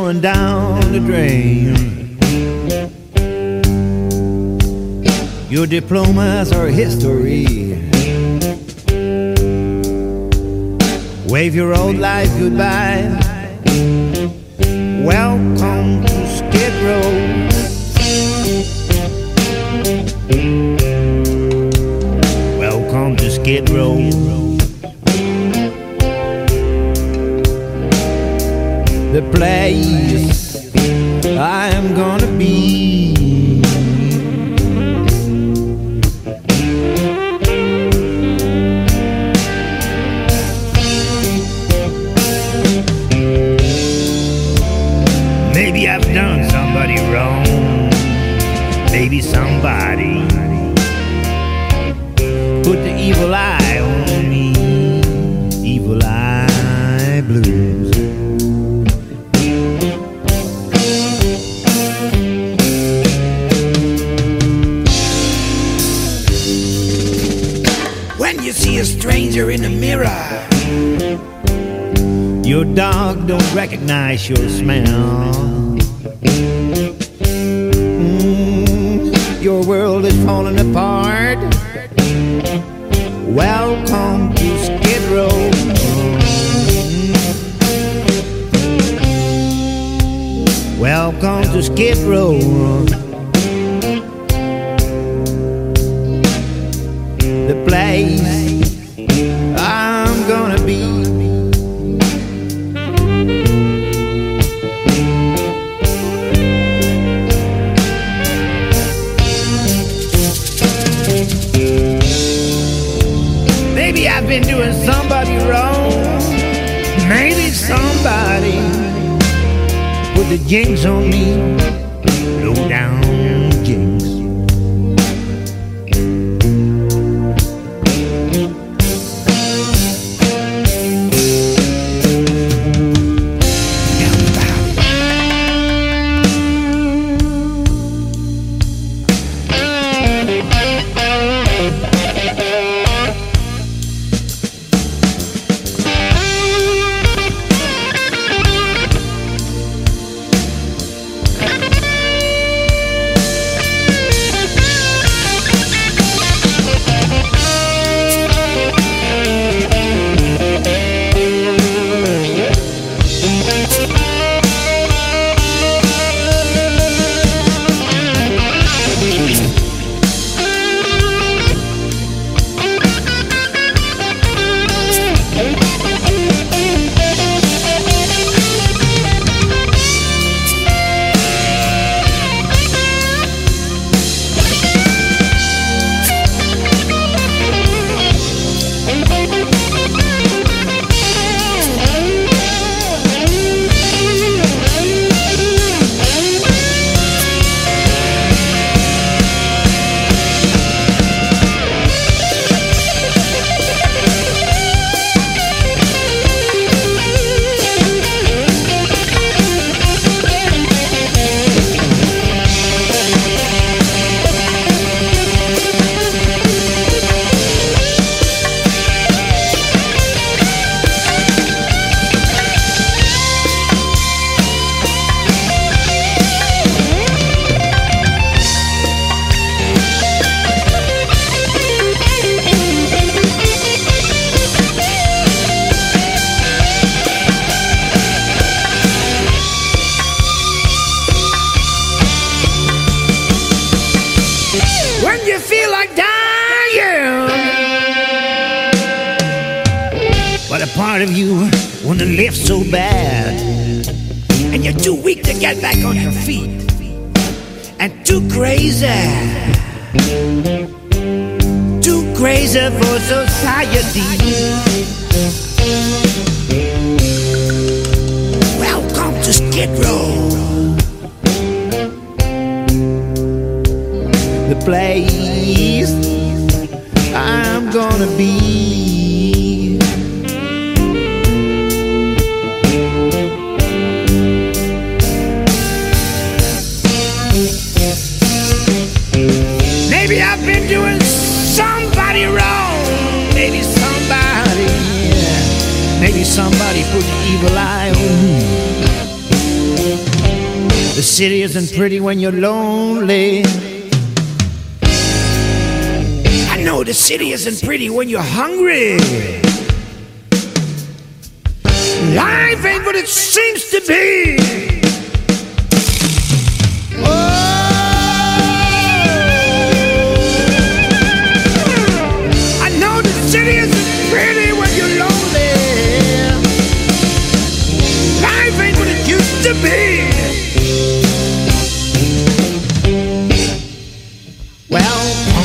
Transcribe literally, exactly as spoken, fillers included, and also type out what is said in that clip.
going down the drain. Your diplomas are history. Wave your old life goodbye. Welcome to Skid Row. Welcome to Skid Row. The place I am gonna be. Maybe I've done somebody wrong. Maybe somebody put the evil eye on me. Evil eye blues. When you see a stranger in the mirror, your dog don't recognize your smell. Mm, your world is falling apart. Welcome to Skid Row. Mm, welcome to Skid Row. The place I'm gonna be. Maybe I've been doing somebody wrong. Maybe somebody put the jinx on me. Low down jinx. When you feel like dying, but a part of you wanna live so bad, and you're too weak to get back on your feet, and too crazy, too crazy for society. Welcome to Skid Row. The place I'm gonna be. Maybe I've been doing somebody wrong. Maybe somebody, yeah. Maybe somebody put the evil eye on me. city isn't pretty when you're lonely. I know the city isn't pretty when you're hungry. Life ain't what it seems to be. City isn't pretty when you're lonely. Life ain't what it used to be. Well,